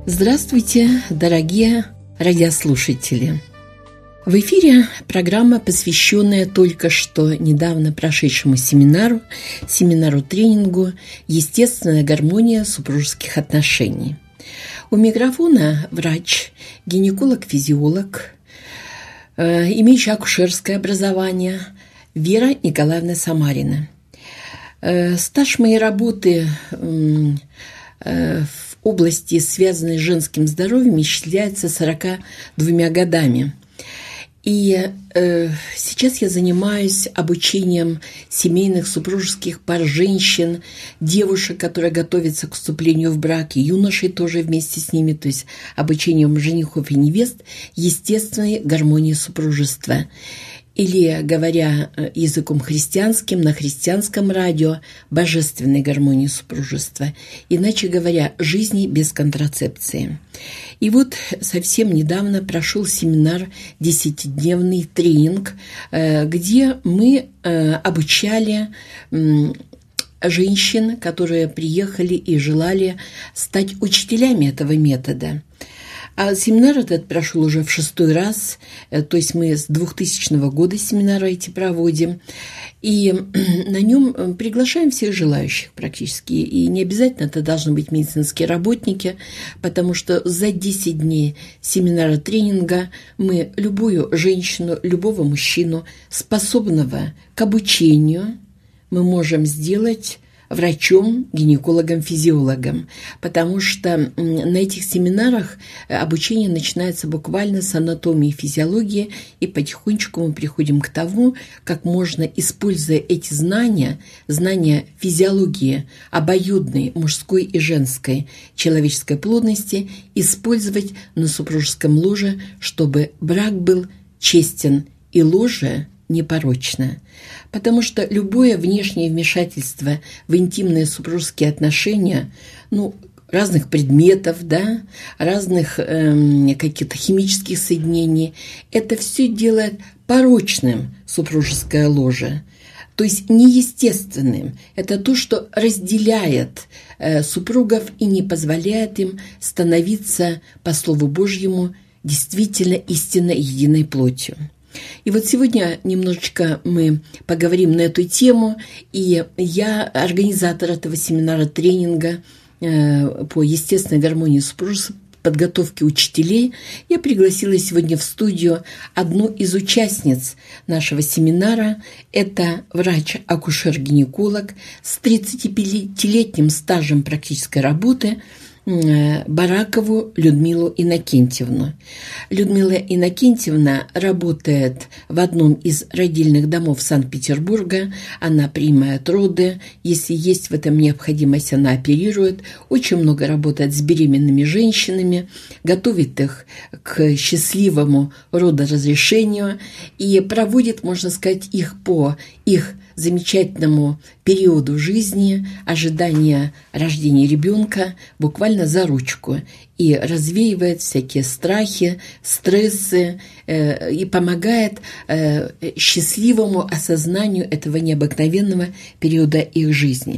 Здравствуйте, дорогие радиослушатели! В эфире программа, посвященная только что недавно прошедшему семинару-тренингу «Естественная гармония супружеских отношений». У микрофона врач, гинеколог-физиолог, имеющий акушерское образование, Вера Николаевна Самарина. Стаж моей работы в области, связанной с женским здоровьем, исчисляется 42 годами. И сейчас я занимаюсь обучением семейных супружеских пар, женщин, девушек, которые готовятся к вступлению в брак, и юношей тоже вместе с ними, то есть обучением женихов и невест естественной гармонии супружества. Или, говоря языком христианским, на христианском радио, божественной гармонии супружества. Иначе говоря, жизни без контрацепции. И вот совсем недавно прошел семинар, 10-дневный тренинг, где мы обучали женщин, которые приехали и желали стать учителями этого метода. А семинар этот прошел уже в 6-й раз, то есть мы с 2000 года семинары эти проводим, и на нем приглашаем всех желающих практически, и не обязательно это должны быть медицинские работники, потому что за 10 дней семинара-тренинга мы любую женщину, любого мужчину, способного к обучению, мы можем сделать врачом, гинекологом, физиологом, потому что на этих семинарах обучение начинается буквально с анатомии и физиологии, и потихонечку мы приходим к тому, как можно, используя эти знания физиологии, обоюдной, мужской и женской человеческой плотности, использовать на супружеском ложе, чтобы брак был честен и ложе непорочно. Потому что любое внешнее вмешательство в интимные супружеские отношения, разных предметов, разных каких-то химических соединений, это все делает порочным супружеское ложе. То есть неестественным. Это то, что разделяет супругов и не позволяет им становиться, по Слову Божьему, действительно истинно единой плотью. И вот сегодня немножечко мы поговорим на эту тему, и я, организатор этого семинара-тренинга по естественной гармонии супружества, подготовки учителей, я пригласила сегодня в студию одну из участниц нашего семинара. Это врач-акушер-гинеколог с 35-летним стажем практической работы, Баракову Людмилу Иннокентьевну. Людмила Иннокентьевна работает в одном из родильных домов Санкт-Петербурга. Она принимает роды. Если есть в этом необходимость, она оперирует. Очень много работает с беременными женщинами, готовит их к счастливому родоразрешению и проводит, можно сказать, их по их замечательному периоду жизни, ожидания рождения ребенка, буквально за ручку, и развеивает всякие страхи, стрессы и помогает счастливому осознанию этого необыкновенного периода их жизни.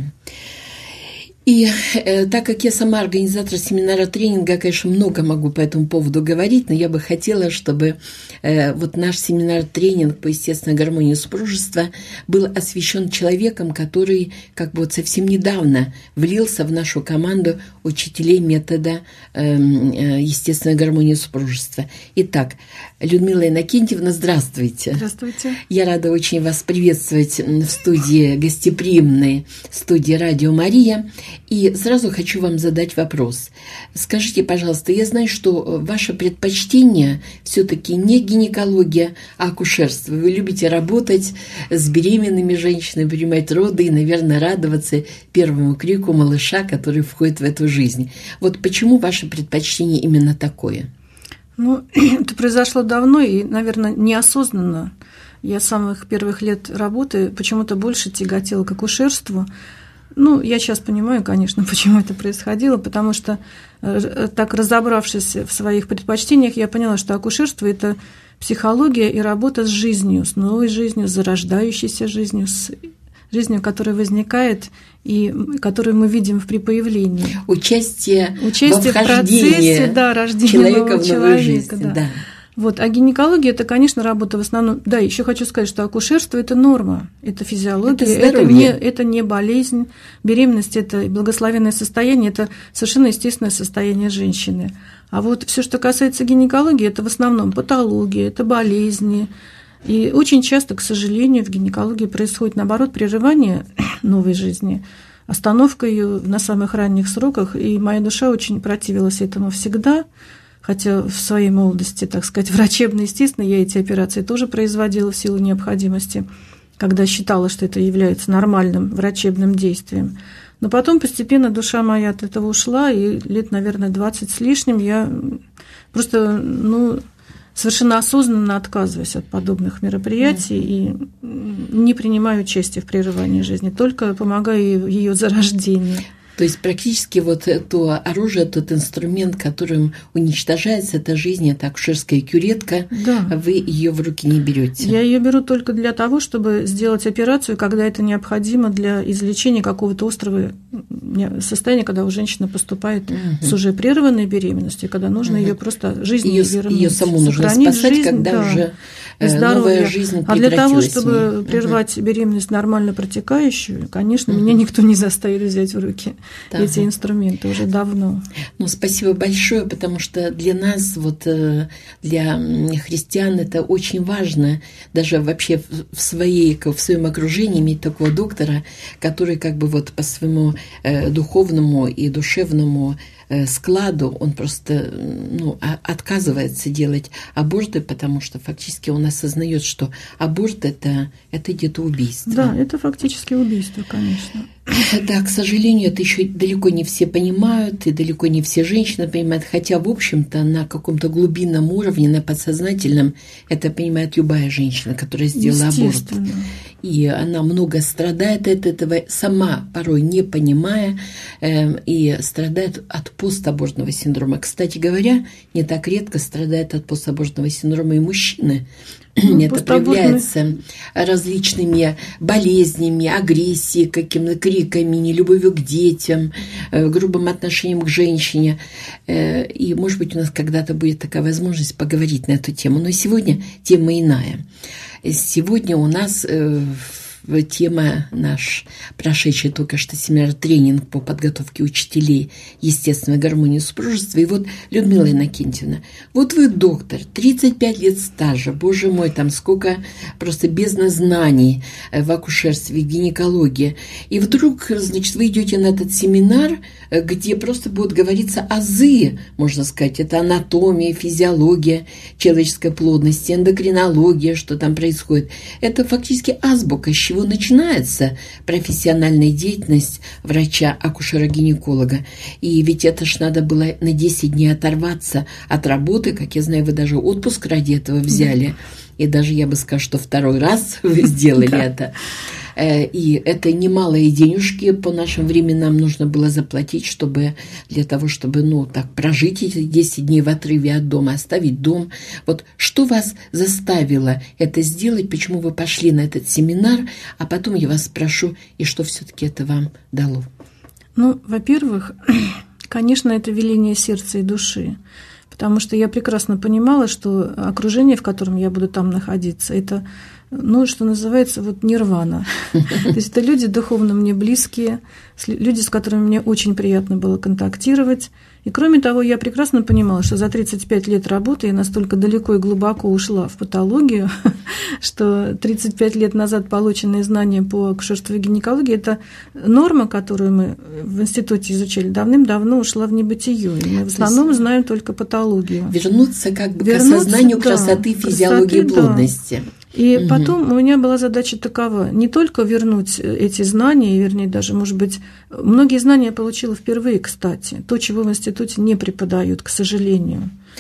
И так как я сама организатор семинара-тренинга, конечно, много могу по этому поводу говорить, но я бы хотела, чтобы вот наш семинар-тренинг по естественной гармонии супружества был освящен человеком, который как бы вот совсем недавно влился в нашу команду учителей метода естественной гармонии супружества. Итак, Людмила Иннокентьевна, здравствуйте. Здравствуйте. Я рада очень вас приветствовать в студии, гостеприимной студии «Радио Мария». И сразу хочу вам задать вопрос. Скажите, пожалуйста, я знаю, что ваше предпочтение все-таки не гинекология, а акушерство. Вы любите работать с беременными женщинами, принимать роды и, наверное, радоваться первому крику малыша, который входит в эту жизнь. Вот почему ваше предпочтение именно такое? Это произошло давно и, наверное, неосознанно. Я с самых первых лет работы почему-то больше тяготела к акушерству. Я сейчас понимаю, конечно, почему это происходило, потому что, так разобравшись в своих предпочтениях, я поняла, что акушерство – это психология и работа с жизнью, с новой жизнью, с зарождающейся жизнью, с жизнью, которая возникает и которую мы видим при появлении. Участие в процессе, да, рождения человека нового в новую жизнь. Да. Да. Вот. А гинекология – это, конечно, работа в основном… Да, еще хочу сказать, что акушерство – это норма, это физиология, это не болезнь. Беременность – это благословенное состояние, это совершенно естественное состояние женщины. А вот все, что касается гинекологии, это в основном патология, это болезни. И очень часто, к сожалению, в гинекологии происходит, наоборот, прерывание новой жизни, остановка ее на самых ранних сроках. И моя душа очень противилась этому всегда. Хотя в своей молодости, так сказать, врачебно, естественно, я эти операции тоже производила в силу необходимости, когда считала, что это является нормальным врачебным действием. Но потом постепенно душа моя от этого ушла, и лет, наверное, 20 с лишним я просто, совершенно осознанно отказываюсь от подобных мероприятий и не принимаю участия в прерывании жизни, только помогаю в ее зарождении. То есть практически вот то оружие, тот инструмент, которым уничтожается эта жизнь, это акушерская кюретка, да. Вы ее в руки не берете. Я ее беру только для того, чтобы сделать операцию, когда это необходимо для излечения какого-то острого состояния, когда у женщины поступает с уже прерванной беременностью, когда нужно ее просто жизнь вернуть. Ее саму нужно спасать, жизнь, когда уже новая жизнь прекратилась. А для того, чтобы прервать беременность нормально протекающую, конечно, меня никто не заставит взять в руки. Да. Эти инструменты уже давно. Спасибо большое, потому что для нас, для христиан, это очень важно, даже вообще в своем окружении иметь такого доктора, который по своему духовному и душевному складу, он просто отказывается делать аборты, потому что фактически он осознает, что аборт это где-то убийство. Да, это фактически убийство, конечно. Да, к сожалению, это еще далеко не все понимают, и далеко не все женщины понимают, хотя, в общем-то, на каком-то глубинном уровне, на подсознательном, это понимает любая женщина, которая сделала аборт. И она много страдает от этого, сама порой не понимая, и страдает от постабортного синдрома. Кстати говоря, не так редко страдают от постабортного синдрома и мужчины. Это проявляется различными болезнями, агрессией, какими-то криками, нелюбовью к детям, грубым отношением к женщине. И, может быть, у нас когда-то будет такая возможность поговорить на эту тему. Но сегодня тема иная. Сегодня у нас тема наш прошедший только что семинар-тренинг по подготовке учителей естественной гармонии супружества. И вот, Людмила Иннокентьевна, вот вы доктор, 35 лет стажа, боже мой, там сколько просто бездна знаний в акушерстве, в гинекологии. И вдруг, значит, вы идете на этот семинар, где просто будут говориться азы, можно сказать, это анатомия, физиология человеческой плодности, эндокринология, что там происходит. Это фактически азбука, с чего начинается профессиональная деятельность врача-акушера-гинеколога. И ведь это ж надо было на 10 дней оторваться от работы, как я знаю, вы даже отпуск ради этого взяли. И даже, я бы сказала, что второй раз вы сделали это. И это немалые денежки по нашим временам нужно было заплатить, для того, чтобы прожить эти 10 дней в отрыве от дома, оставить дом. Вот что вас заставило это сделать, почему вы пошли на этот семинар, а потом я вас спрошу, и что все-таки это вам дало? Во-первых, конечно, это веление сердца и души, потому что я прекрасно понимала, что окружение, в котором я буду там находиться, это, что называется, нирвана. То есть это люди духовно мне близкие, люди, с которыми мне очень приятно было контактировать. И кроме того, я прекрасно понимала, что за 35 лет работы я настолько далеко и глубоко ушла в патологию, что 35 лет назад полученные знания по акушерству и гинекологии – это норма, которую мы в институте изучали, давным-давно ушла в небытие. И мы в основном знаем только патологию. Вернуться к осознанию красоты физиологии плодности. И потом у меня была задача такова: не только вернуть эти знания, вернее, даже, может быть, многие знания я получила впервые, кстати, то, чего в институте не преподают, к сожалению.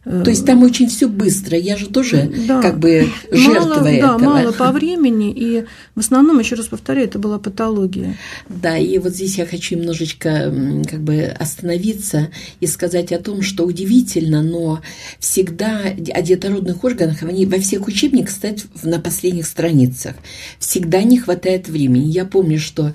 То есть там очень все быстро, я же тоже как бы жертва этого. Да, мало по времени, и в основном, еще раз повторяю, это была патология. Да, и вот здесь я хочу немножечко как бы остановиться и сказать о том, что удивительно, но всегда о детородных органах, они во всех учебниках стоят на последних страницах. Всегда не хватает времени. Я помню, что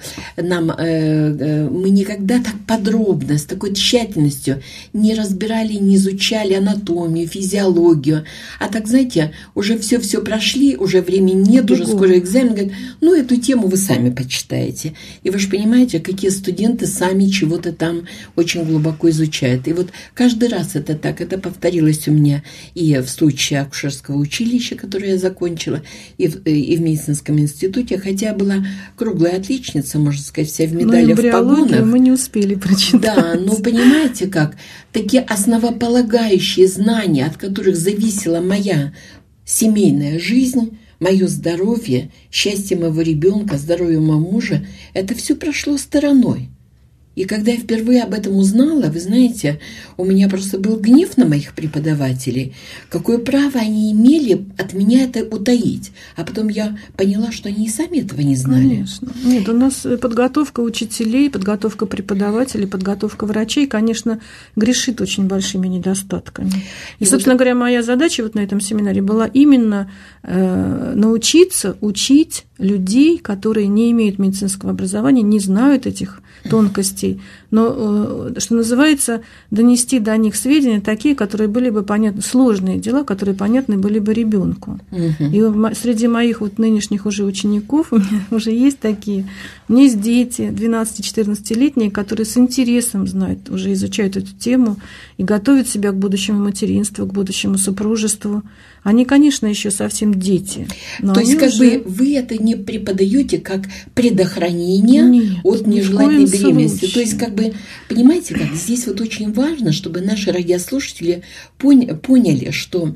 мы никогда так подробно, с такой тщательностью не разбирали, не изучали анатомию, физиологию. А так, знаете, уже все прошли, уже времени нет, уже скоро экзамен. Говорят, ну, эту тему вы сами почитаете. И вы же понимаете, какие студенты сами чего-то там очень глубоко изучают. И вот каждый раз это так. Это повторилось у меня и в случае акушерского училища, которое я закончила, и в медицинском институте. Хотя я была круглая отличница, можно сказать, вся в медалях, в погонах. Мы не успели прочитать. Да, но понимаете как? Такие основополагающие знания, от которых зависела моя семейная жизнь, мое здоровье, счастье моего ребенка, здоровье моего мужа, это все прошло стороной. И когда я впервые об этом узнала, вы знаете, у меня просто был гнев на моих преподавателей. Какое право они имели от меня это утаить? А потом я поняла, что они и сами этого не знали. Конечно. Нет, у нас подготовка учителей, подготовка преподавателей, подготовка врачей, конечно, грешит очень большими недостатками. И, собственно говоря, моя задача вот на этом семинаре была именно научиться учить людей, которые не имеют медицинского образования, не знают этих тонкостей, но, что называется, донести до них сведения такие, которые были бы понятны, сложные дела, которые понятны были бы ребенку. И среди моих вот нынешних уже учеников, у меня уже есть такие, у меня есть дети 12-14-летние, которые с интересом знают, уже изучают эту тему и готовят себя к будущему материнству, к будущему супружеству. Они, конечно, еще совсем дети. То есть, как бы вы это не преподаете как предохранение от нежелательной беременности. То есть, как бы, понимаете, как здесь вот очень важно, чтобы наши радиослушатели поняли, что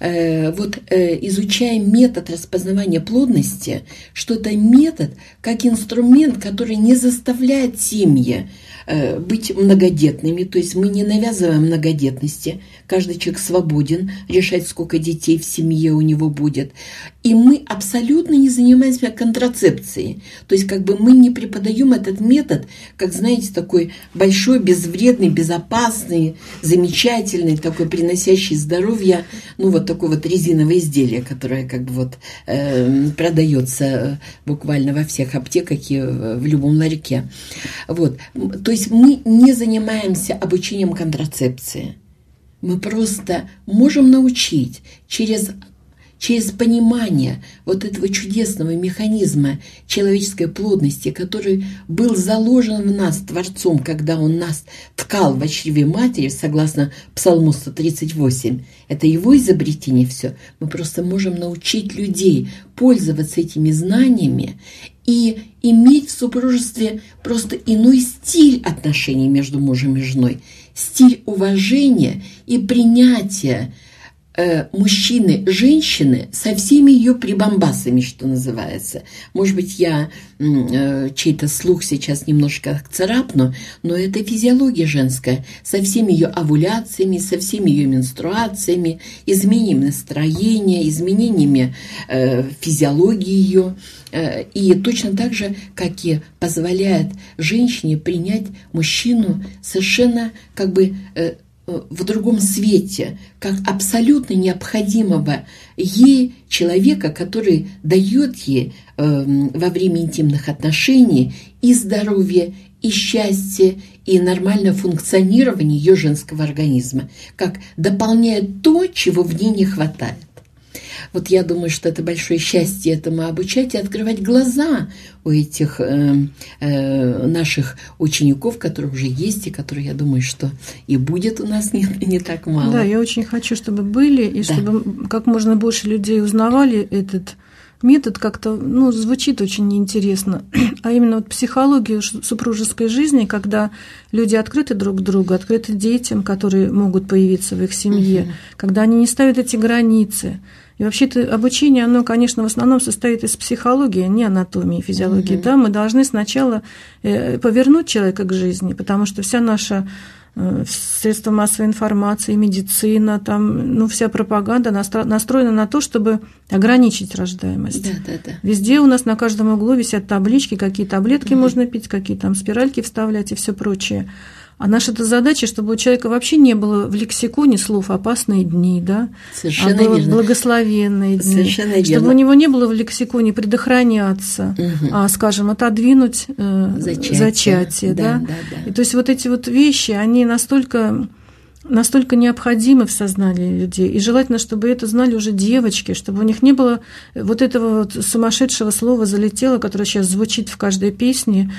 изучая метод распознавания плодности, что это метод как инструмент, который не заставляет семьи быть многодетными, то есть мы не навязываем многодетности, каждый человек свободен решать, сколько детей в семье у него будет, и мы абсолютно не занимаемся контрацепцией, то есть как бы мы не преподаем этот метод, как, знаете, такой большой, безвредный, безопасный, замечательный, такой приносящий здоровье, ну вот такое вот резиновое изделие, которое как бы вот продается буквально во всех аптеках и в любом ларьке. Вот. То есть мы не занимаемся обучением контрацепции. Мы просто можем научить через понимание вот этого чудесного механизма человеческой плодности, который был заложен в нас Творцом, когда Он нас ткал в чреве матери, согласно Псалму 138. Это Его изобретение все. Мы просто можем научить людей пользоваться этими знаниями и иметь в супружестве просто иной стиль отношений между мужем и женой, стиль уважения и принятия мужчины, женщины со всеми ее прибамбасами, что называется. Может быть, я чей-то слух сейчас немножко царапну, но это физиология женская, со всеми ее овуляциями, со всеми ее менструациями, изменениями настроения, изменениями физиологии ее. И точно так же, как и позволяет женщине принять мужчину совершенно как бы в другом свете, как абсолютно необходимого ей человека, который дает ей во время интимных отношений и здоровье, и счастье, и нормальное функционирование ее женского организма, как дополняет то, чего в ней не хватает. Вот я думаю, что это большое счастье этому обучать и открывать глаза у этих наших учеников, которые уже есть, и которые, я думаю, что и будет у нас не так мало. Да, я очень хочу, чтобы были, и чтобы как можно больше людей узнавали этот метод. Как-то, звучит очень интересно. А именно вот психологию супружеской жизни, когда люди открыты друг к другу, открыты детям, которые могут появиться в их семье, когда они не ставят эти границы. И вообще-то обучение, оно, конечно, в основном состоит из психологии, а не анатомии, физиологии. Да, мы должны сначала повернуть человека к жизни, потому что вся наша средства массовой информации, медицина, там, вся пропаганда настроена на то, чтобы ограничить рождаемость. Да. Везде у нас на каждом углу висят таблички, какие таблетки можно пить, какие там спиральки вставлять и все прочее. А наша-то задача, чтобы у человека вообще не было в лексиконе слов «опасные дни», да? Совершенно было верно. «благословенные дни». Совершенно верно. Чтобы у него не было в лексиконе «предохраняться», а, скажем, отодвинуть зачатие, да? И то есть вот эти вот вещи, они настолько необходимы в сознании людей. И желательно, чтобы это знали уже девочки, чтобы у них не было вот этого вот сумасшедшего слова «залетело», которое сейчас звучит в каждой песне.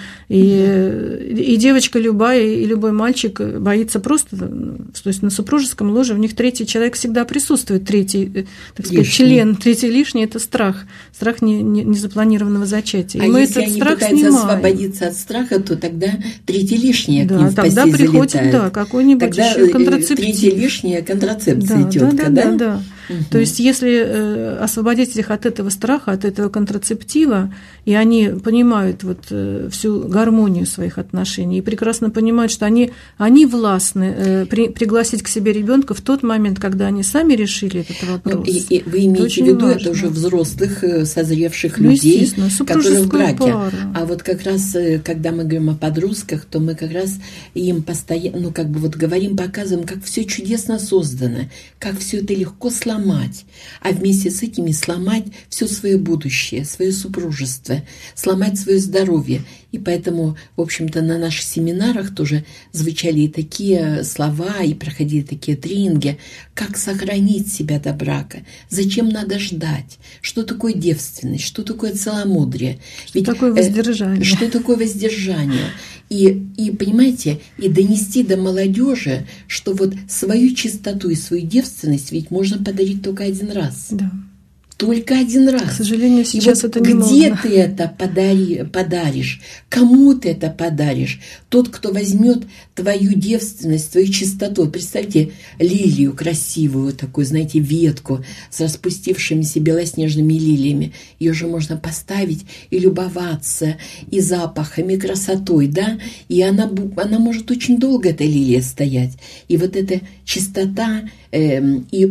И девочка любая, и любой мальчик боится просто, то есть на супружеском ложе у них третий человек всегда присутствует, третий, так сказать, член, третий лишний – это страх незапланированного зачатия. И мы если этот они страх пытаются освободиться от страха, то тогда третий лишний к ним в тогда постель приходит, залетает. Какой-нибудь еще контрацептив. Третья лишняя контрацепция тетка, да? То есть, если освободить их от этого страха, от этого контрацептива, и они понимают всю гармонию своих отношений, и прекрасно понимают, что они властны пригласить к себе ребенка в тот момент, когда они сами решили этот вопрос. И вы имеете в виду, это уже взрослых, созревших людей, которые в браке. Пара. А вот как раз, когда мы говорим о подростках, то мы как раз им постоянно, говорим, показываем, как все чудесно создано, как все это легко сломать, а вместе с этими сломать все свое будущее, свое супружество, сломать свое здоровье. И поэтому, в общем-то, на наших семинарах тоже звучали и такие слова, и проходили такие тренинги, как сохранить себя до брака, зачем надо ждать, что такое девственность, что такое целомудрие. Что такое воздержание. Что такое воздержание. И понимаете, и донести до молодежи, что вот свою чистоту и свою девственность ведь можно подарить только один раз. Да. Только один раз. К сожалению, сейчас это не где модно. ты это подаришь? Кому ты это подаришь? Тот, кто возьмет твою девственность, твою чистоту. Представьте, лилию красивую, такую, знаете, ветку с распустившимися белоснежными лилиями. Ее же можно поставить и любоваться и запахами, и красотой, да? И она может очень долго, эта лилия, стоять. И вот эта чистота и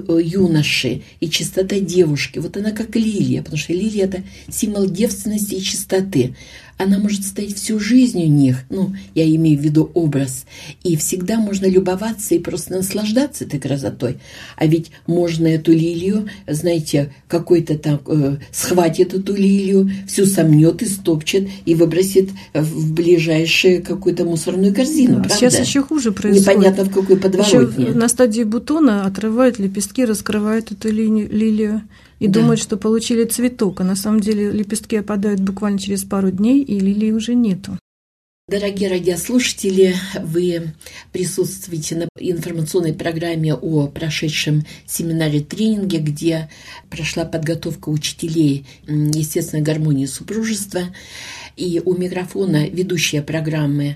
юноши, и чистота девушки, вот она как лилия, потому что лилия – это символ девственности и чистоты. Она может стоять всю жизнь у них, я имею в виду образ, и всегда можно любоваться и просто наслаждаться этой красотой. А ведь можно эту лилию, знаете, какой-то там схватит эту лилию, всю сомнет, истопчет и выбросит в ближайшую какую-то мусорную корзину, правда? Сейчас еще хуже происходит. Непонятно, в какой подворотне. Еще на стадии бутона отрывают лепестки, раскрывают эту лилию. И думают, что получили цветок, а на самом деле лепестки опадают буквально через пару дней, и лилии уже нету. Дорогие радиослушатели, вы присутствуете на информационной программе о прошедшем семинаре-тренинге, где прошла подготовка учителей естественной гармонии супружества. И у микрофона ведущая программы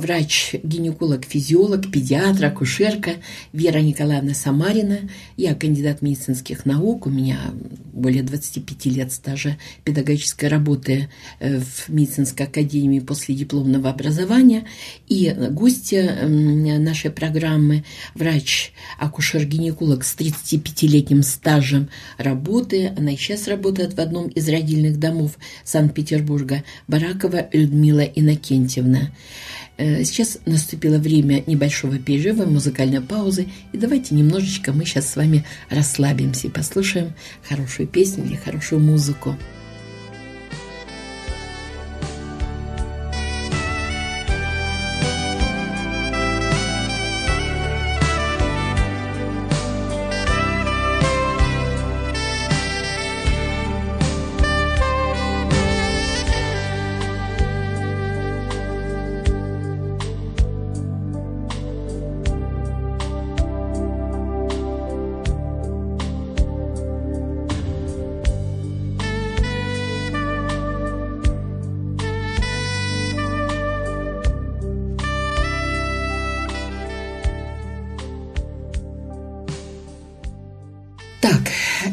врач-гинеколог-физиолог, педиатр, акушерка Вера Николаевна Самарина. Я кандидат медицинских наук, у меня более 25 лет стажа педагогической работы в медицинской академии после дипломного образования. И гостья нашей программы врач-акушер-гинеколог с 35-летним стажем работы. Она и сейчас работает в одном из родильных домов Санкт-Петербурга. Баракова Людмила Иннокентьевна. Сейчас наступило время небольшого перерыва, музыкальной паузы. И давайте немножечко мы сейчас с вами расслабимся и послушаем хорошую песню или хорошую музыку.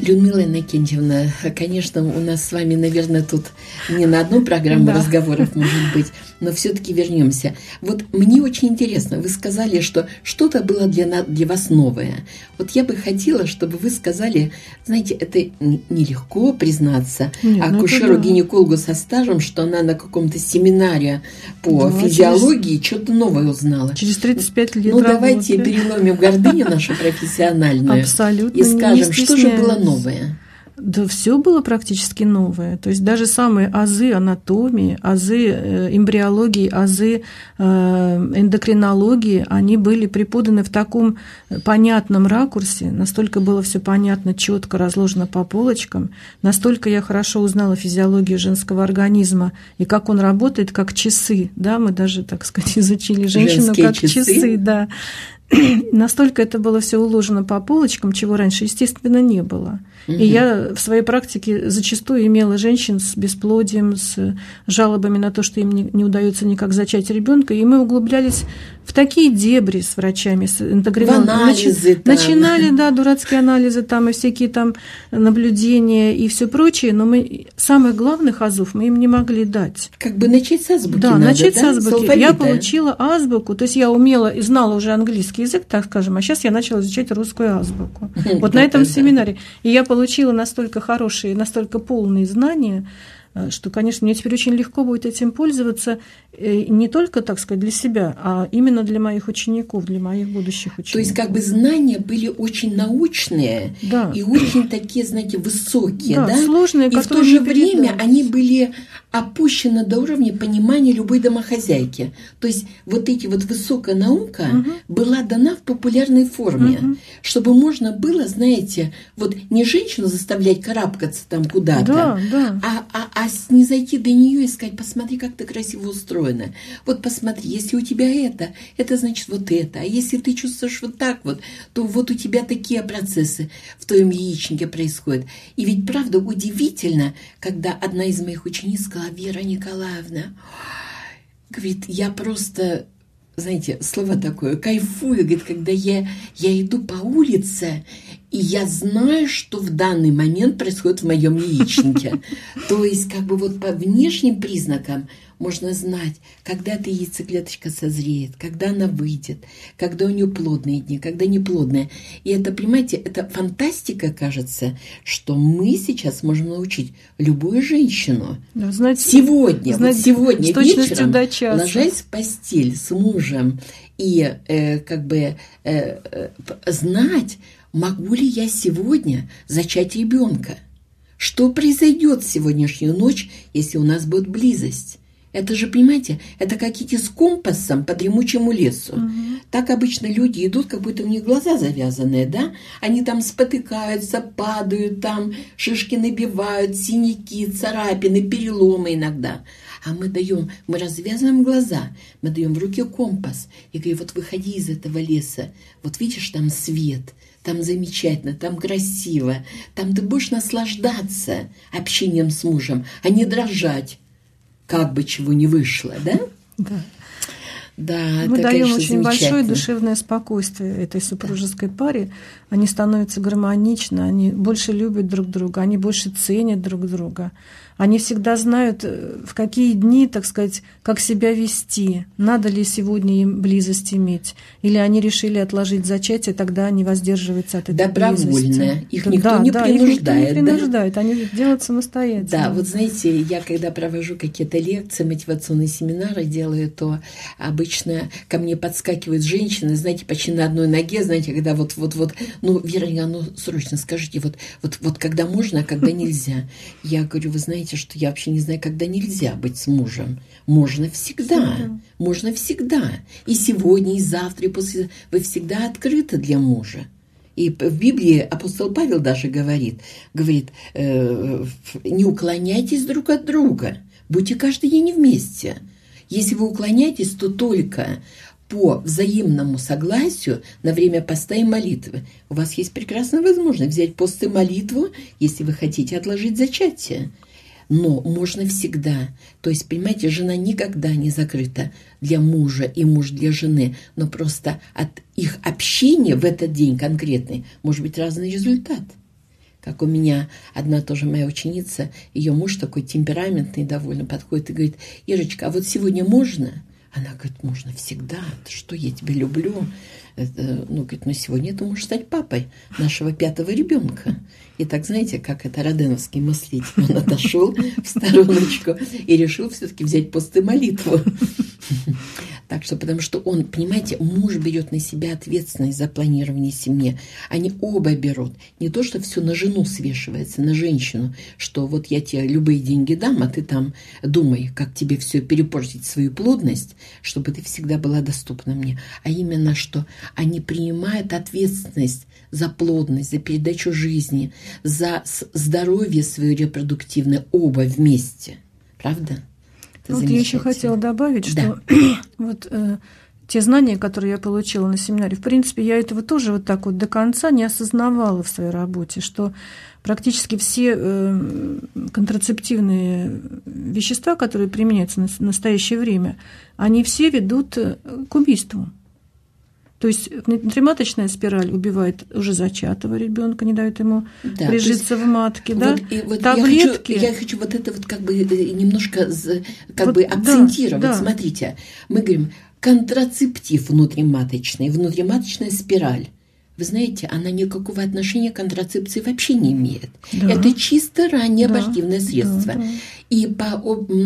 Людмила Иннокентьевна, конечно, у нас с вами, наверное, тут не на одну программу разговоров может быть, но все-таки вернемся. Вот мне очень интересно, вы сказали, что что-то было для вас новое. Вот я бы хотела, чтобы вы сказали, знаете, это нелегко признаться акушеру-гинекологу со стажем, что она на каком-то семинаре по физиологии что-то новое узнала. Через 35 лет давайте переломим гордыню нашу профессиональную. Абсолютно. И скажем, что же было новое? Да все было практически новое. То есть даже самые азы анатомии, азы эмбриологии, азы эндокринологии, они были преподаны в таком понятном ракурсе, настолько было все понятно, четко разложено по полочкам, настолько я хорошо узнала физиологию женского организма и как он работает, как часы. Да, мы даже, так сказать, изучили женщину женские как часы, да. Настолько это было все уложено по полочкам, чего раньше, естественно, не было. И я в своей практике зачастую имела женщин с бесплодием, с жалобами на то, что им не удается никак зачать ребенка, и мы углублялись в такие дебри с врачами, с анализы. Начинали, да, дурацкие анализы там, и всякие там наблюдения и все прочее, но мы самых главных азов мы им не могли дать. Как бы начать с азбуки. Да, надо, начать с азбуки. Алфавита. Я получила азбуку, то есть я умела и знала уже английский язык, так скажем, а сейчас я начала изучать русскую азбуку. Вот на этом семинаре. И я получила настолько хорошие, настолько полные знания, что, конечно, мне теперь очень легко будет этим пользоваться не только, так сказать, для себя, а именно для моих учеников, для моих будущих учеников. То есть как бы знания были очень научные, да, и очень такие, знаете, высокие, да? Сложные, и в то же время они были опущены до уровня понимания любой домохозяйки. То есть вот эти вот высокая наука была дана в популярной форме, чтобы можно было, знаете, вот не женщину заставлять карабкаться там куда-то, а не зайти до нее и сказать: посмотри, как ты красиво устроена. Вот посмотри, если у тебя это значит вот это. А если ты чувствуешь вот так вот, то вот у тебя такие процессы в твоем яичнике происходят. И ведь правда удивительно, когда одна из моих учениц сказала: Вера Николаевна, говорит, я просто, знаете, слово такое, кайфую, говорит, когда я иду по улице, и я знаю, что в данный момент происходит в моем яичнике. То есть, как бы вот по внешним признакам можно знать, когда эта яйцеклеточка созреет, когда она выйдет, когда у нее плодные дни, когда неплодные. И это, понимаете, это фантастика, кажется, что мы сейчас можем научить любую женщину. Да, знать, сегодня вечером, до ложась в постель с мужем и знать, могу ли я сегодня зачать ребенка? Что произойдет в сегодняшнюю ночь, если у нас будет близость? Это же, понимаете, это как идти с компасом по дремучему лесу. Так обычно люди идут, как будто у них глаза завязанные, да? Они там спотыкаются, падают, там шишки набивают, синяки, царапины, переломы иногда. А мы развязываем глаза, мы даем в руки компас и говорим: вот выходи из этого леса, вот видишь, там свет, там замечательно, там красиво, там ты будешь наслаждаться общением с мужем, а не дрожать, как бы чего не вышло, да? Да. Да, мы это, даем конечно, очень большое душевное спокойствие этой супружеской паре. Они становятся гармоничны, они больше любят друг друга, они больше ценят друг друга. Они всегда знают, в какие дни, так сказать, как себя вести, надо ли сегодня им близость иметь. Или они решили отложить зачатие, тогда они воздерживаются от этой близости. Добровольно. Их никто не принуждает. Их никто не принуждает, они делают самостоятельно. Да, вот знаете, я когда провожу какие-то лекции, мотивационные семинары делаю, то обычно ко мне подскакивают женщины, знаете, почти на одной ноге, знаете, когда вот, Вера, срочно скажите, вот когда можно, а когда нельзя. Я говорю: вы знаете, что я вообще не знаю, когда нельзя быть с мужем. Можно всегда. Можно всегда. И сегодня, и завтра, и после. Вы всегда открыты для мужа. И в Библии апостол Павел даже говорит, не уклоняйтесь друг от друга. Будьте каждый день вместе. Если вы уклоняетесь, то только по взаимному согласию на время поста и молитвы. У вас есть прекрасная возможность взять пост и молитву, если вы хотите отложить зачатие. Но можно всегда. То есть, понимаете, жена никогда не закрыта для мужа и муж для жены. Но просто от их общения в этот день конкретный может быть разный результат. Как у меня одна тоже моя ученица, ее муж такой темпераментный довольно подходит и говорит: Ирочка, а вот сегодня можно? Она говорит: можно всегда, что я тебя люблю. Говорит, сегодня ты можешь стать папой нашего 5-го ребенка. И так, знаете, как это роденовский мыслитель, он отошел в стороночку и решил все-таки взять пост и молитву. Так что, потому что он, понимаете, муж берет на себя ответственность за планирование семьи. Они оба берут. Не то, что все на жену свешивается, на женщину, что вот я тебе любые деньги дам, а ты там думай, как тебе все перепортить, свою плодность, чтобы ты всегда была доступна мне. А именно, что они принимают ответственность за плодность, за передачу жизни, за здоровье свое репродуктивное оба вместе. Правда? Вот я еще хотела добавить, что вот те знания, которые я получила на семинаре, в принципе, я этого тоже вот так вот до конца не осознавала в своей работе, что практически все контрацептивные вещества, которые применяются в настоящее время, они все ведут к убийству. То есть внутриматочная спираль убивает уже зачатого ребенка, не дает ему прижиться в матке. Вот таблетки. Я хочу вот это вот как бы немножко как бы акцентировать. Да. Смотрите, мы говорим контрацептив внутриматочная спираль. Вы знаете, она никакого отношения к контрацепции вообще не имеет. Да. Это чисто раннее абортивное средство. Да. И по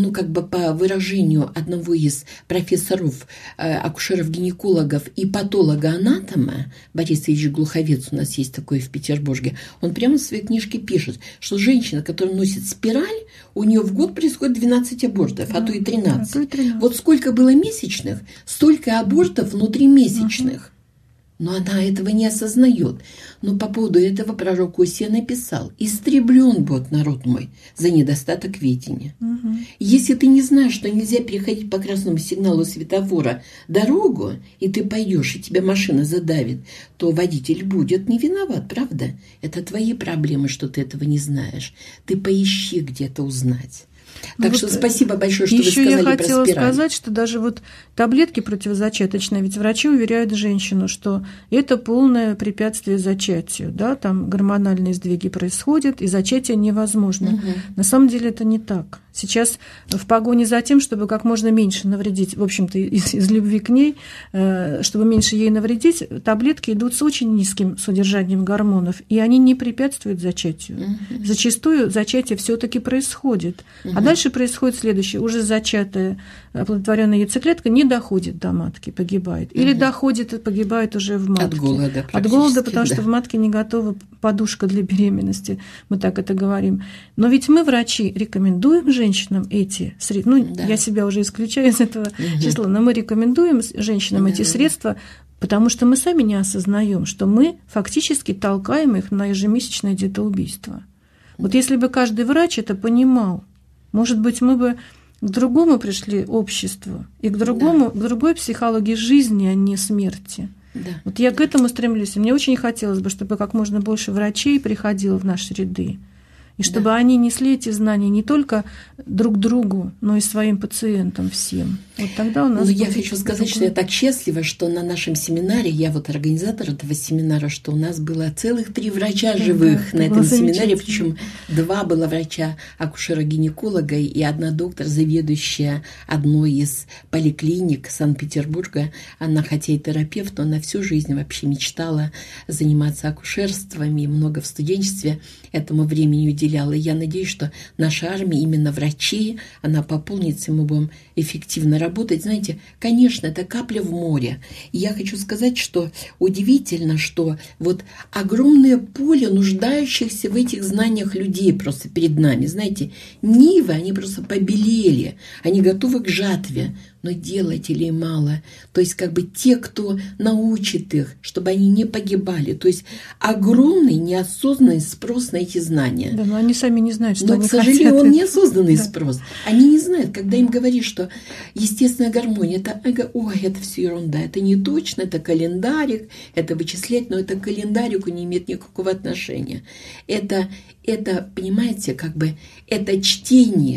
выражению одного из профессоров, акушеров-гинекологов и патолога-анатома, Борис Ильич Глуховец, у нас есть такой в Петербурге, он прямо в своей книжке пишет, что женщина, которая носит спираль, у нее в год происходит 12 абортов, а то и 13. Вот сколько было месячных, столько абортов внутримесячных. Но она этого не осознает. Но по поводу этого пророк Осия написал: «Истреблен будет народ мой за недостаток ведения». Если ты не знаешь, что нельзя переходить по красному сигналу светофора дорогу, и ты пойдешь, и тебя машина задавит, то водитель будет не виноват, правда? Это твои проблемы, что ты этого не знаешь. Ты поищи где-то узнать. Так что спасибо большое, что вы сказали про спираль. Еще я хотела сказать, что даже вот таблетки противозачаточные, ведь врачи уверяют женщину, что это полное препятствие зачатию, да, там гормональные сдвиги происходят, и зачатие невозможно. На самом деле это не так. Сейчас в погоне за тем, чтобы как можно меньше навредить, в общем-то, из любви к ней, чтобы меньше ей навредить, таблетки идут с очень низким содержанием гормонов, и они не препятствуют зачатию. Зачастую зачатие все-таки происходит. А дальше происходит следующее. Уже зачатая оплодотворенная яйцеклетка не доходит до матки, погибает. Или доходит и погибает уже в матке. От голода, потому что в матке не готова подушка для беременности. Мы так это говорим. Но ведь мы, врачи, рекомендуем женщинам эти средства. Я себя уже исключаю из этого числа, но мы рекомендуем женщинам эти средства, потому что мы сами не осознаем, что мы фактически толкаем их на ежемесячное детоубийство. Вот если бы каждый врач это понимал, может быть, мы бы к другому пришли обществу и к другой психологии жизни, а не смерти. Вот я к этому стремлюсь. И мне очень хотелось бы, чтобы как можно больше врачей приходило в наши ряды. И чтобы они несли эти знания не только друг другу, но и своим пациентам всем. Вот тогда у нас... Я хочу сказать, что я так счастлива, что на нашем семинаре, я вот организатор этого семинара, что у нас было целых 3 врача живых на этом семинаре, причем 2 было врача, акушера-гинеколога и 1 доктор, заведующая одной из поликлиник Санкт-Петербурга. Она, хотя и терапевт, но она всю жизнь вообще мечтала заниматься акушерством и много в студенчестве этому времени уделяла. И я надеюсь, что наша армия, именно врачи, она пополнится, и мы будем эффективно работать. Знаете, конечно, это капля в море. И я хочу сказать, что удивительно, что вот огромное поле нуждающихся в этих знаниях людей просто перед нами. Знаете, нивы, они просто побелели, они готовы к жатве. Но делателей мало. То есть как бы те, кто научит их, чтобы они не погибали. То есть огромный неосознанный спрос на эти знания. Да, но они сами не знают, что но, они к сожалению, хотят. Он неосознанный спрос. Они не знают, когда им говоришь, что естественная гармония, это все ерунда, это не точно, это календарик, это вычислять, но это к календарику не имеет никакого отношения. Это, понимаете, как бы это чтение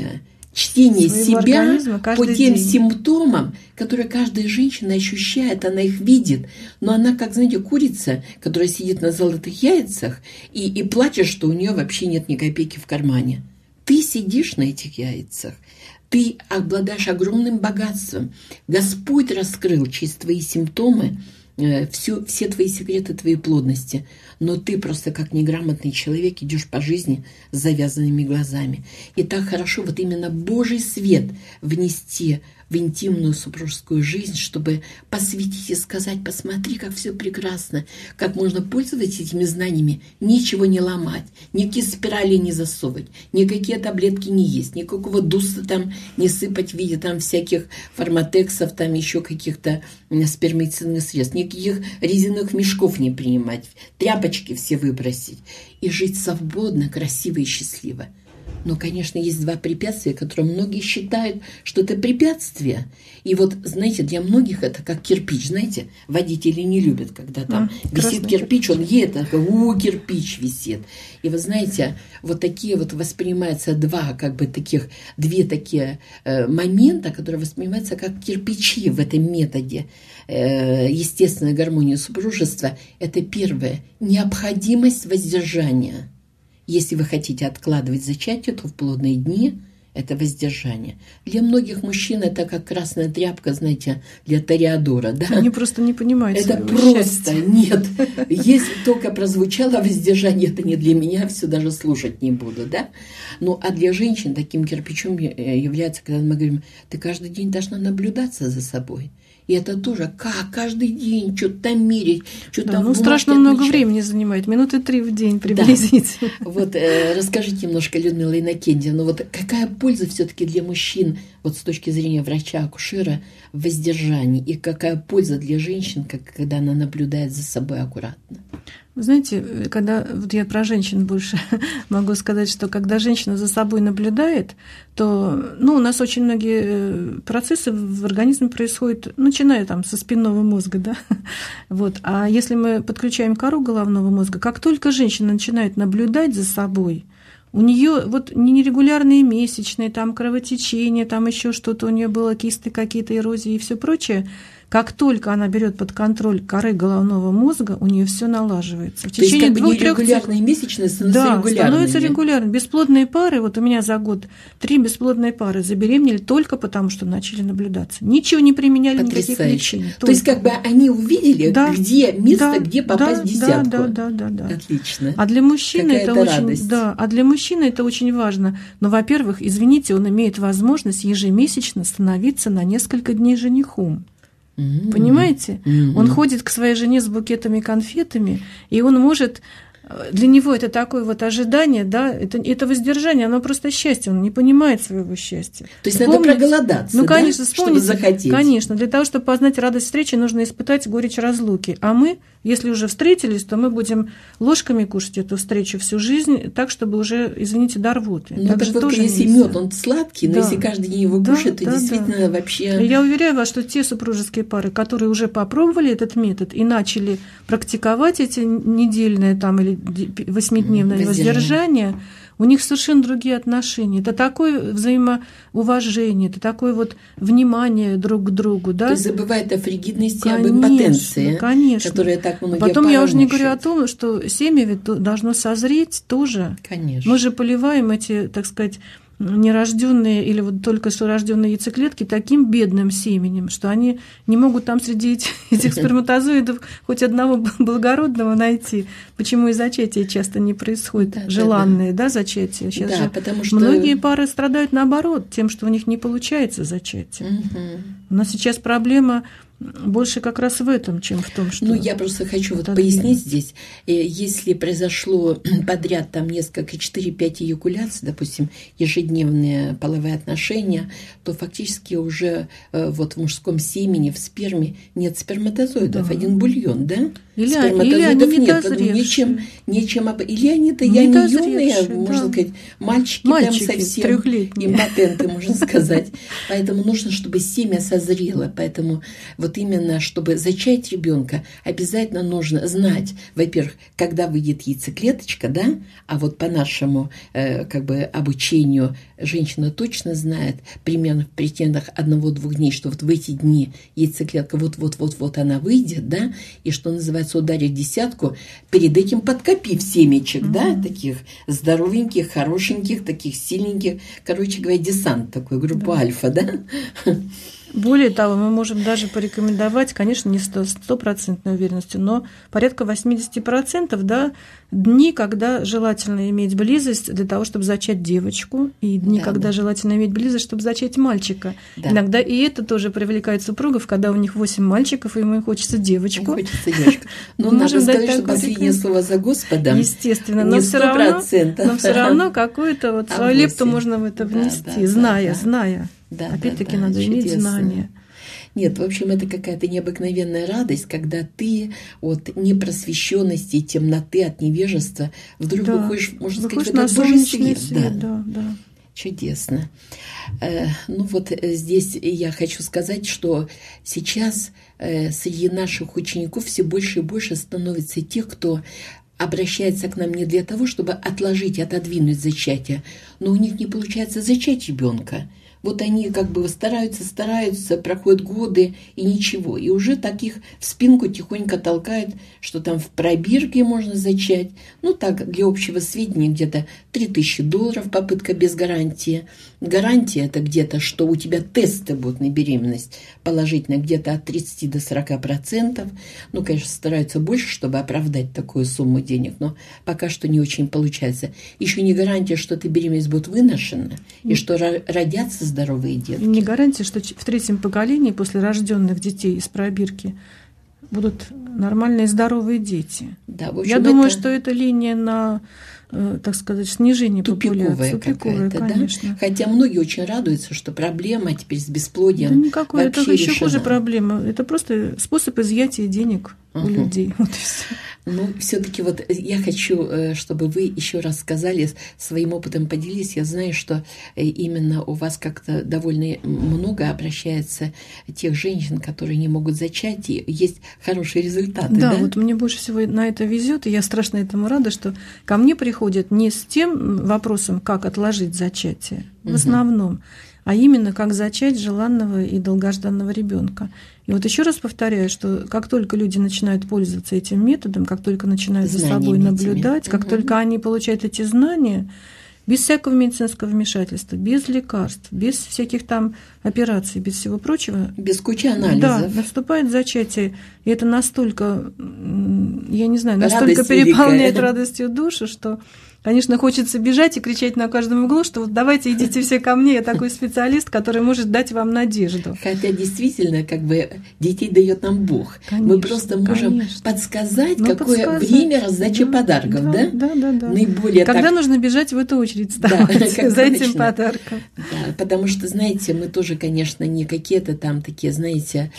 чтение себя по тем день. симптомам, которые каждая женщина ощущает, она их видит, но она, как, знаете, курица, которая сидит на золотых яйцах и плачет, что у нее вообще нет ни копейки в кармане. Ты сидишь на этих яйцах, ты обладаешь огромным богатством. Господь раскрыл через твои симптомы все твои секреты твоей плодности, но ты просто как неграмотный человек идешь по жизни с завязанными глазами. И так хорошо вот именно Божий свет внести в интимную супружескую жизнь, чтобы посвятить и сказать: посмотри, как все прекрасно, как можно пользоваться этими знаниями, ничего не ломать, никакие спирали не засовывать, никакие таблетки не есть, никакого дуста там не сыпать в виде там всяких форматексов, там еще каких-то спермицидных средств, никаких резиновых мешков не принимать, тряпочки все выбросить и жить свободно, красиво и счастливо. Но, конечно, есть два препятствия, которые многие считают, что это препятствие. И вот, знаете, для многих это как кирпич. Знаете, водители не любят, когда там висит кирпич, он едет, кирпич висит. И вы знаете, вот такие вот воспринимаются две такие момента, которые воспринимаются как кирпичи в этом методе естественной гармонии супружества. Это первое – необходимость воздержания. Если вы хотите откладывать зачатие, то в плодные дни это воздержание. Для многих мужчин это как красная тряпка, знаете, для Тореадора. Да? Они просто не понимают это своего просто счастья. Нет. Если только прозвучало воздержание, это не для меня, все даже слушать не буду. Да? Ну, а для женщин таким кирпичом является, когда мы говорим: ты каждый день должна наблюдаться за собой. И это тоже каждый день что-то там мерить, что-то там страшно много времени занимает, минуты 3 в день приблизительно. Да. Вот расскажите немножко, Людмила Иннокентьевна, вот какая польза все-таки для мужчин, вот с точки зрения врача-акушера, в воздержании, и какая польза для женщин, когда она наблюдает за собой аккуратно? Вы знаете, когда вот я про женщин больше могу сказать, что когда женщина за собой наблюдает, то у нас очень многие процессы в организме происходят, начиная там со спинного мозга, да. Вот. А если мы подключаем кору головного мозга, как только женщина начинает наблюдать за собой, у нее вот нерегулярные месячные, там кровотечения, там еще что-то, у нее было кисты какие-то, эрозии и все прочее. Как только она берет под контроль коры головного мозга, у нее все налаживается. В течение 2-3 нерегулярные месячные становятся регулярными. Становятся регулярными. Бесплодные пары, вот у меня за год 3 бесплодные пары забеременели только потому, что начали наблюдаться. Ничего не применяли, никаких лечений. То есть как бы они увидели, где место, где попасть в десятку. Да. Отлично. А для мужчины это очень, а для мужчины это очень важно. Но, во-первых, извините, он имеет возможность ежемесячно становиться на несколько дней женихом. Понимаете? Он ходит к своей жене с букетами конфетами, и он может... Для него это такое вот ожидание, да, это воздержание, оно просто счастье, он не понимает своего счастья. То есть надо проголодаться, конечно, да? Чтобы захотеть. Конечно, для того, чтобы познать радость встречи, нужно испытать горечь разлуки. А мы, если уже встретились, то мы будем ложками кушать эту встречу всю жизнь, так, чтобы уже, извините, до рвоты. Ну, так вот, если мед, он сладкий, но если каждый день его кушает, то действительно вообще... Я уверяю вас, что те супружеские пары, которые уже попробовали этот метод и начали практиковать эти недельные там или 8-дневное воздержание, у них совершенно другие отношения. Это такое взаимоуважение, это такое вот внимание друг к другу. Да? То есть забывает о фригидности, об импотенции, которая так многие Потом я уже не говорю о том, что семя ведь должно созреть тоже. Конечно. Мы же поливаем эти, так сказать, нерожденные или вот только что рожденные яйцеклетки таким бедным семенем, что они не могут там среди этих сперматозоидов хоть одного благородного найти. Почему и зачатие часто не происходит, желанные, зачатия. Сейчас же потому что... многие пары страдают наоборот, тем, что у них не получается зачатие. У нас сейчас проблема больше как раз в этом, чем в том, что... я просто хочу пояснить здесь. Если произошло подряд там несколько, 4-5 эякуляций, допустим, ежедневные половые отношения, то фактически уже вот в мужском семени, в сперме нет сперматозоидов, один бульон, да? Сперматозоидов нет, нечем, или они-то не юные, можно сказать, мальчики там совсем импотенты, можно сказать. Поэтому нужно, чтобы семя созрело. Поэтому вот вот именно, чтобы зачать ребенка, обязательно нужно знать, во-первых, когда выйдет яйцеклеточка, да, а вот по нашему как бы обучению женщина точно знает примерно в пределах 1-2 дней, что вот в эти дни яйцеклетка вот она выйдет, да, и что называется ударить десятку, перед этим подкопив семечек, да, таких здоровеньких, хорошеньких, таких сильненьких, короче говоря, десант такой, группа альфа, да. Более того, мы можем даже порекомендовать, конечно, не 100% уверенностью, но порядка 80%, да, дни, когда желательно иметь близость для того, чтобы зачать девочку, и дни, когда желательно иметь близость, чтобы зачать мальчика. Да. Иногда и это тоже привлекает супругов, когда у них 8 мальчиков, и ему хочется девочку. Но надо сказать, что последнее слово за Господом. Естественно, но все равно какую-то вот свою лепту можно в это внести, зная. Да, опять-таки надо иметь знания. Нет, в общем, это какая-то необыкновенная радость, когда ты от непросвещенности, темноты, от невежества вдруг выходишь, можно сказать, в этот Божий свет. Да. Чудесно. Ну вот здесь я хочу сказать, что сейчас среди наших учеников все больше и больше становится тех, кто обращается к нам не для того, чтобы отодвинуть зачатие, но у них не получается зачать ребенка. Вот они как бы стараются, проходят годы и ничего. И уже таких в спинку тихонько толкают, что там в пробирке можно зачать. Ну так, для общего сведения, где-то $3000 попытка без гарантии. Гарантия – это где-то, что у тебя тесты будут на беременность положительно где-то от 30 до 40%. Ну, конечно, стараются больше, чтобы оправдать такую сумму денег, но пока что не очень получается. Еще не гарантия, что эта беременность будет выношена и что родятся здоровые детки. Не гарантия, что в 3-м поколении после рожденных детей из пробирки будут нормальные здоровые дети. Да, в общем, я думаю, что это линия на, так сказать, снижение популяции. Тупиковая, конечно. Да? Хотя многие очень радуются, что проблема теперь с бесплодием никакой, вообще это еще решена. хуже проблема. Это просто способ изъятия денег у людей. Вот и все. Ну, все-таки вот я хочу, чтобы вы еще раз сказали, своим опытом поделились. Я знаю, что именно у вас как-то довольно много обращается тех женщин, которые не могут зачать, и есть хорошие результаты. Да, вот мне больше всего на это везет, и я страшно этому рада, что ко мне приходят не с тем вопросом, как отложить зачатие, в основном, а именно как зачать желанного и долгожданного ребенка. И вот еще раз повторяю, что как только люди начинают пользоваться этим методом, как только начинают за собой наблюдать, как только они получают эти знания, без всякого медицинского вмешательства, без лекарств, без всяких там операций, без всего прочего. Без кучи анализов. Да, наступает зачатие, и это настолько, я не знаю, настолько переполняет радостью душу, что, конечно, хочется бежать и кричать на каждом углу, что вот давайте идите все ко мне, я такой специалист, который может дать вам надежду. Хотя действительно, как бы детей дает нам Бог. Конечно, мы просто можем подсказать, какое время раздачи подарков, да? Да. Наиболее когда нужно бежать в эту очередь вставать за этим подарком. Да, потому что, знаете, мы тоже, конечно, не какие-то там такие, знаете,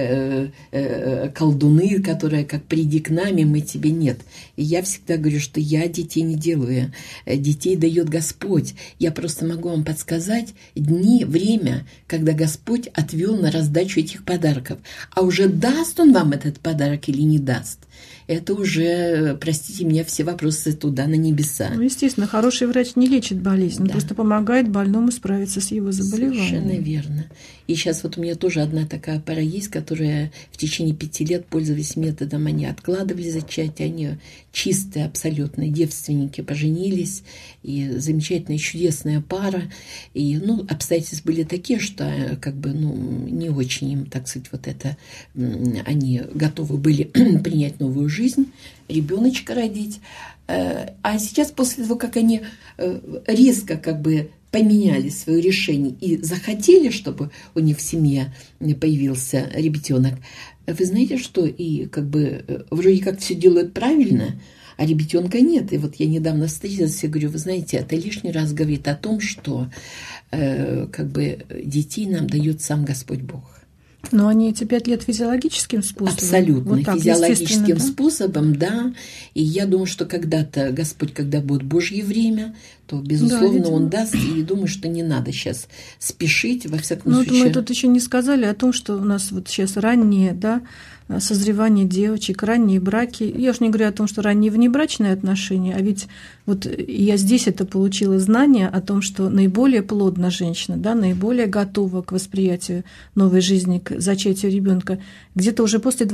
колдуны, которые как приди к нами, мы тебе нет. И я всегда говорю, что я детей не делаю. Детей дает Господь. Я просто могу вам подсказать дни, время, когда Господь отвел на раздачу этих подарков. А уже даст Он вам этот подарок или не даст, это уже, простите меня, все вопросы туда, на небеса. Ну, естественно, хороший врач не лечит болезнь, он просто помогает больному справиться с его заболеванием. Совершенно верно. И сейчас вот у меня тоже одна такая пара есть, которая в течение 5 лет пользовались методом, они откладывали зачатие, они чистые, абсолютно девственники, поженились, и замечательная, чудесная пара. И, обстоятельства были такие, что как бы, не очень им, так сказать, вот это, они готовы были принять новую жизнь, ребеночка родить. А сейчас, после того, как они резко как бы поменяли свое решение и захотели, чтобы у них в семье появился ребятенок, вы знаете, что и как бы вроде как все делают правильно, а ребятенка нет. И вот я недавно встретилась и говорю, вы знаете, это лишний раз говорит о том, что как бы детей нам дает сам Господь Бог. Но они эти 5 лет физиологическим способом? Абсолютно, вот так, физиологическим да? способом, да. И я думаю, что когда-то Господь, когда будет Божье время, то, безусловно, Он даст. И думаю, что не надо сейчас спешить, во всяком случае. Мы тут еще не сказали о том, что у нас вот сейчас раннее, да, созревание девочек, ранние браки. Я уж не говорю о том, что ранние внебрачные отношения, а ведь вот я здесь это получила знание о том, что наиболее плодна женщина, да, наиболее готова к восприятию новой жизни, к зачатию ребенка где-то уже после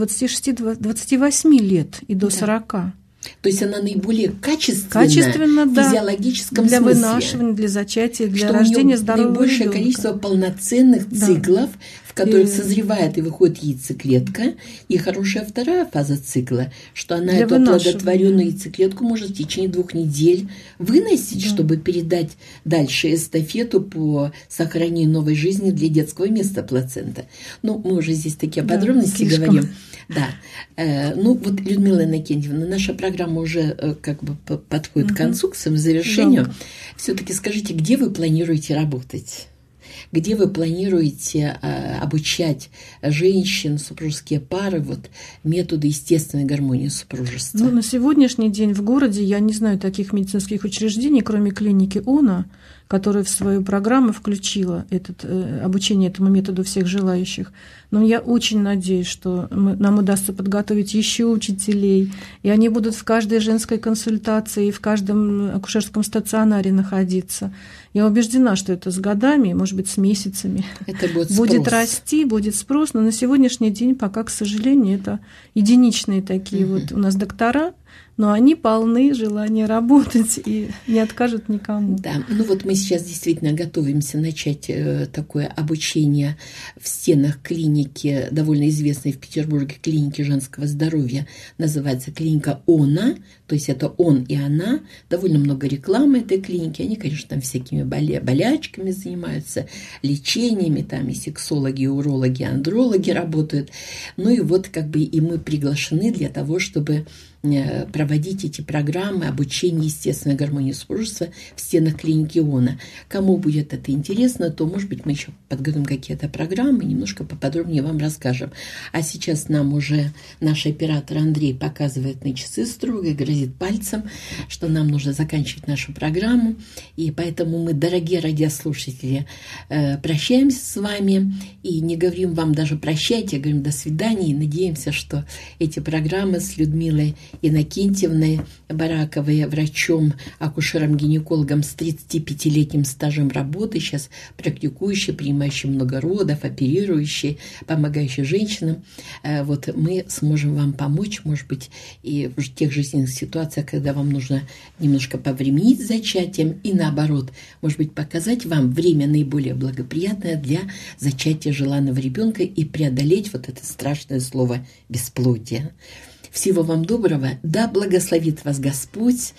26-28 лет и до 40. То есть она наиболее качественна в физиологическом для смысле. Для вынашивания, для зачатия, для что рождения здорового наибольшее ребенка. Количество полноценных циклов, в которых созревает и выходит яйцеклетка, и хорошая вторая фаза цикла, что она эту оплодотворенную яйцеклетку может в течение 2 недель выносить, чтобы передать дальше эстафету по сохранению новой жизни для детского места плацента. Ну, мы уже здесь такие подробности говорим. Да. Ну, вот, Людмила Иннокентьевна, наша программа уже как бы подходит к концу, к своему завершению. Все-таки скажите, где вы планируете работать? Где вы планируете обучать женщин, супружеские пары, вот, методы естественной гармонии супружества? Ну, на сегодняшний день в городе я не знаю таких медицинских учреждений, кроме клиники ОНА, которая в свою программу включила обучение этому методу всех желающих. Но я очень надеюсь, что нам удастся подготовить еще учителей, и они будут в каждой женской консультации и в каждом акушерском стационаре находиться. Я убеждена, что это с годами, может быть, с месяцами это будет расти, будет спрос, но на сегодняшний день пока, к сожалению, это единичные такие вот у нас доктора, но они полны желания работать и не откажут никому. Да, ну вот мы сейчас действительно готовимся начать такое обучение в стенах клиники, довольно известной в Петербурге клиники женского здоровья, называется клиника ОНА, то есть это он и она, довольно много рекламы этой клиники, они, конечно, там всякими болячками занимаются, лечениями, там и сексологи, и урологи, и андрологи работают, ну и вот как бы и мы приглашены для того, чтобы проводить эти программы обучения естественной гармонии супружества в стенах клиники ОНА. Кому будет это интересно, то, может быть, мы еще подготовим какие-то программы, немножко поподробнее вам расскажем. А сейчас нам уже наш оператор Андрей показывает на часы строго и грозит пальцем, что нам нужно заканчивать нашу программу. И поэтому мы, дорогие радиослушатели, прощаемся с вами и не говорим вам даже прощайте, а говорим до свидания. И надеемся, что эти программы с Людмилой Иннокентьевной Бараковой, врачом, акушером-гинекологом с 35-летним стажем работы, сейчас практикующей, принимающей много родов, оперирующей, помогающей женщинам. Вот мы сможем вам помочь, может быть, и в тех жизненных ситуациях, когда вам нужно немножко повременить с зачатием, и наоборот, может быть, показать вам время наиболее благоприятное для зачатия желанного ребенка и преодолеть вот это страшное слово бесплодие. Всего вам доброго, да благословит вас Господь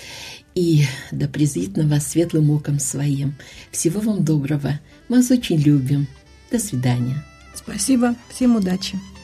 и да презрит на вас светлым оком своим. Всего вам доброго, мы вас очень любим. До свидания. Спасибо, всем удачи.